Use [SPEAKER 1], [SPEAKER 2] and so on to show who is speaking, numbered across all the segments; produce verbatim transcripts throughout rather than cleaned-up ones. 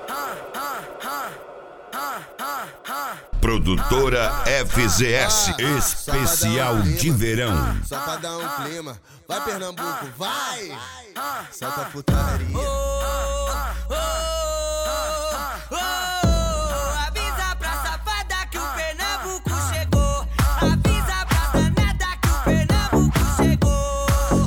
[SPEAKER 1] Produtora F Z S, especial de verão.
[SPEAKER 2] Só pra dar um clima, vai Pernambuco, vai! Solta a putaria.
[SPEAKER 3] Avisa pra safada que o Pernambuco chegou. Avisa pra danada que o Pernambuco chegou.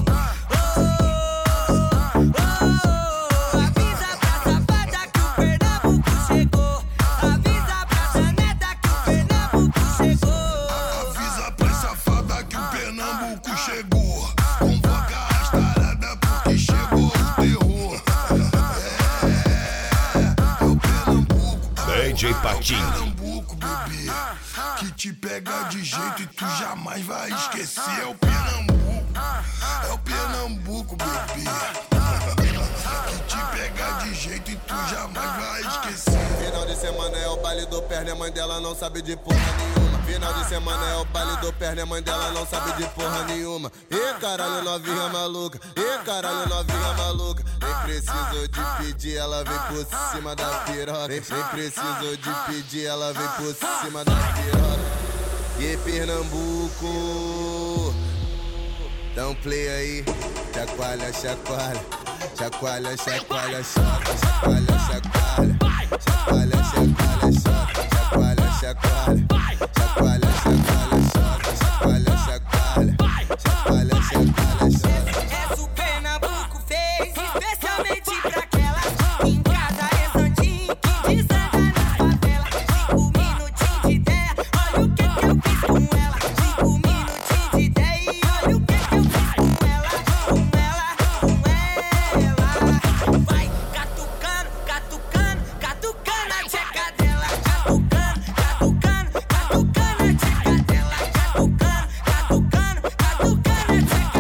[SPEAKER 3] Avisa pra safada que o Pernambuco chegou. Avisa pra danada que o Pernambuco chegou.
[SPEAKER 4] Avisa pra safada que o Pernambuco chegou. Convoca as taradas porque chegou o terror. É, é o Pernambuco.
[SPEAKER 1] D J Patinho.
[SPEAKER 4] Pernambuco, bebê, que te pega de jeito e tu jamais vai esquecer. É o Pernambuco, é o Pernambuco, bebê, que te pega de jeito e tu jamais vai esquecer.
[SPEAKER 2] Final de semana é o baile do perna e a mãe dela não sabe de porra nenhuma. Final de semana é o baile do perna e a mãe dela não sabe de porra nenhuma. E caralho, novinha maluca, e caralho, novinha maluca. Nem preciso de pedir, ela vem por cima da piroca. Nem, nem preciso de pedir, ela vem por cima da piroca. E Pernambuco, dá um play aí, chacoalha, chacoalha, chacoalha, chacoalha, choca, chacoalha, chacoalha, chacoalha, chacoalha, choca, chacoalha, chacoalha, chacoalha, chacoalha, choca, chacoalha, chacoalha, chacoalha, chacoalha, choca.
[SPEAKER 3] Essa o Pernambuco fez especialmente pra aquela em cada restaurantinho que desanda na favela. Cinco minutinhos de ideia, olha o que que eu fiz com ela. Cinco minutinhos de ideia e olha o que que eu fiz com ela. Com ela, com ela. Vai catucando, catucando, catucando a tcheca dela. Catucando, catucando, catucando a tcheca dela. Catucando, catucando, catucando a tcheca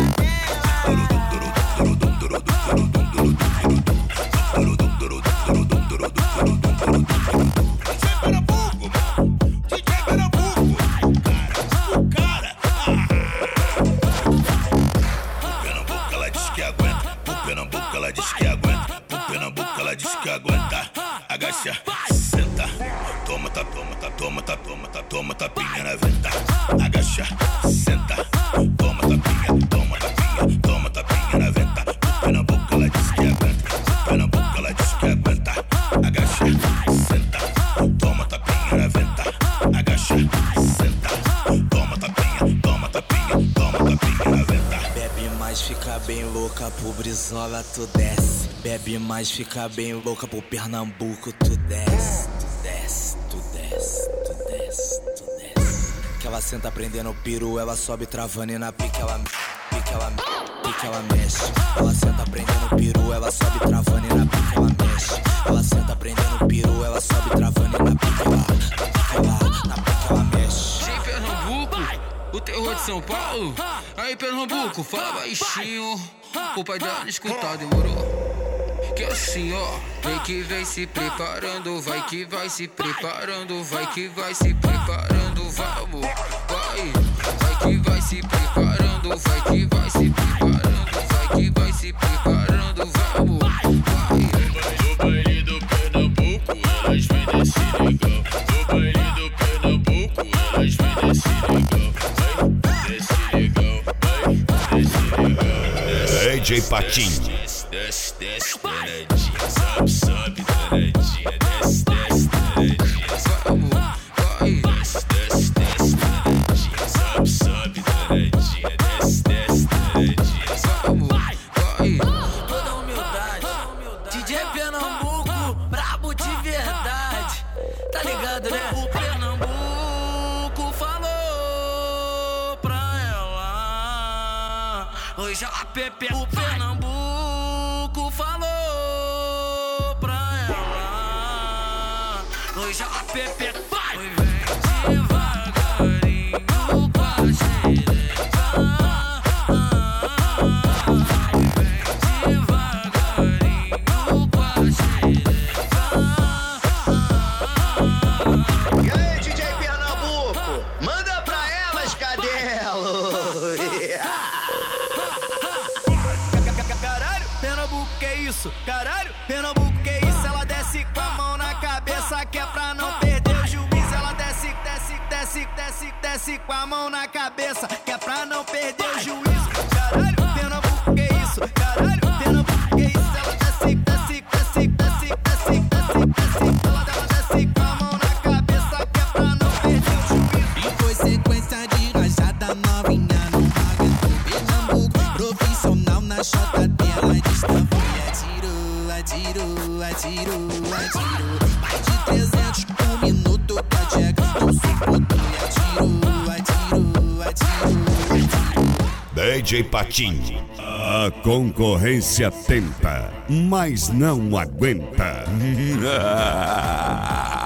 [SPEAKER 4] Pernambuco, ela diz que aguenta. O Pernambuco, ela diz que aguenta. Agacha, senta. Toma, tá, toma, tá, toma, tá, toma, tá, toma, tapinha na venta. Agacha, senta. Toma, tapinha, toma, tapinha, toma, tapinha na venta. O Pernambuco, ela diz que aguenta. O Pernambuco, ela diz que aguenta. Agacha, senta. Toma, tapinha na venta. Agacha, senta. Toma, tapinha, toma, tapinha, toma, tapinha na venta.
[SPEAKER 5] Bebe mais, fica bem louca, pro Brizola tu desce. Bebe mais, fica bem louca, pro Pernambuco tu desce. Tu desce, tu desce, tu desce, tu desce. Que ela senta prendendo o peru, ela sobe travando e na pique ela pique, ela pique, ela mexe. Ela senta prendendo o peru, ela sobe travando e na pique ela mexe. Ela senta prendendo o peru, ela sobe travando e na pique ela, pique ela, na pique ela mexe.
[SPEAKER 6] Sem Pernambuco, o terror de São Paulo. Aí Pernambuco, fala baixinho, o pai dela não escutar, demorou? Que assim ó, vem que vem se preparando, vai que vai se preparando, vai que vai se preparando, vamos, vai, vai que vai se preparando, vai que vai se preparando, vai que vai se preparando, vamos, vai. No baile do Pernambuco, elas vêm desse negão. No baile do Pernambuco, elas vêm desse negão. Desse negão, vai, desse negão.
[SPEAKER 1] D J Patinho.
[SPEAKER 6] Desce, desce, danadinha, sobe, sobe, danadinha, desce, desce, danadinha, vamos, vai, desce, desce, desce, danadinha, sobe, sobe, danadinha, desce, desce, danadinha, vamos, vai.
[SPEAKER 5] Toda humildade, D J Pernambuco, brabo de verdade. Tá ligado, né? O Pernambuco falou pra ela. Hoje ela pepe. O Pernambuco falou pra ela. Hoje ela pepe. Vai, vem devagarinho com a xereca. Vem devagarinho com a xereca.
[SPEAKER 7] E aí, D J Pernambuco, manda pra elas, cadelo!
[SPEAKER 5] Caralho, Pernambuco, que isso? Caralho, Pernambuco, que isso? Ela desce com a mão na
[SPEAKER 8] desce com a mão na cabeça, que é pra não perder o juízo. Caralho, Pernambuco, que isso? Caralho, Pernambuco, que isso? Ela desce, desce, desce, desce, desce, desce, desce. Ela desce com a mão na cabeça, que é pra não perder o juízo.
[SPEAKER 9] E foi sequência de rajada novinha no aguentou. Pernambuco, profissional na chota dela, destravou e atirou, atirou, atirou, atirou. Mais de trezentos por minuto que a Jack não suportou e atirou, atirou, atirou, atirou.
[SPEAKER 1] D J Patinho. A concorrência tenta, mas não aguenta.